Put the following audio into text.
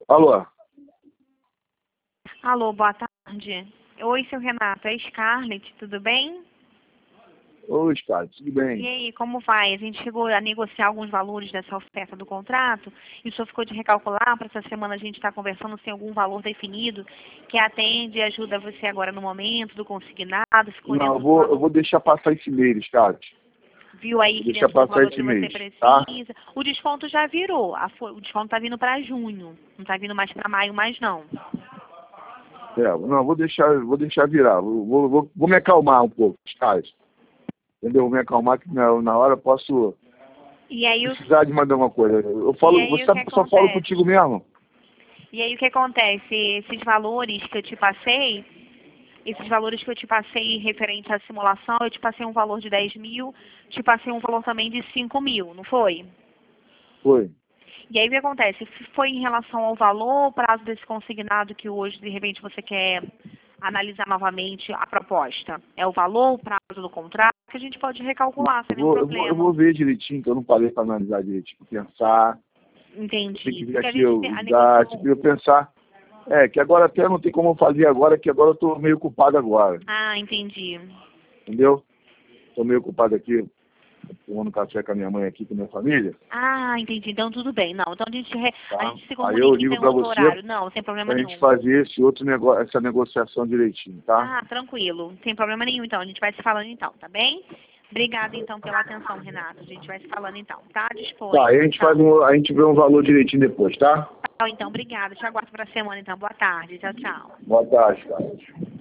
Alô? Alô, boa tarde. Oi, seu Renato, é Scarlett, tudo bem? Oi, Scarlett, tudo E bem? aí, como vai? A gente chegou a negociar alguns valores dessa oferta do contrato e o senhor ficou de recalcular para essa semana a gente estar conversando sem algum valor definido que atende e ajuda você agora no momento do consignado, ficou Não, dentro eu do vou, eu valor, vou deixar passar esse mês, Scarlett. viu aí Vou que deixar dentro do passar valor esse que você mês, tá? precisa. O desconto já virou, o desconto está vindo para junho, não está vindo mais para maio mais não. Não, vou deixar virar. Vou me acalmar um pouco, Scarlett. Entendeu? Vou me acalmar que na hora eu posso E aí, precisar de mais alguma coisa. Eu e falo, aí você o que sabe que eu só falo acontece? contigo mesmo? E aí o que acontece? Esses valores que eu te passei referente à simulação, eu te passei um valor de 10 mil, te passei um valor também de 5 mil, não foi? Foi. E aí o que acontece? Foi em relação ao valor, prazo desse consignado que hoje, de repente, você quer analisar novamente a proposta? É o valor, o prazo do contrato, que a gente pode recalcular, sem Eu nenhum vou, eu vou, eu problema. vou ver direitinho, que eu não parei para analisar direitinho, pensar. Eu tenho que Entendi. ver Porque a aqui gente tem a os dados, negociação. eu pensar. Que agora até não tem como eu fazer agora, que agora eu tô meio ocupado agora, Ah, entendi. entendeu? Tô meio ocupado aqui, tomando café com a minha mãe aqui, com a minha família, Ah, entendi. Então tudo bem. Não, então a tá? gente se Aí eu comunica ligo em para outro você horário. Não, sem problema pra gente nenhum. fazer esse outro negócio, essa negociação direitinho, tá? Ah, tranquilo. Sem problema nenhum, então. A gente vai se falando então, tá bem? Obrigada, então, pela atenção, Renato. A gente vai se falando então, tá? Tá, Disponha. aí a gente Tchau. a gente vê um valor direitinho depois, tá? Tchau, então. Obrigada. Te aguardo para a semana, então. Boa tarde. Tchau, tchau. Boa tarde, cara.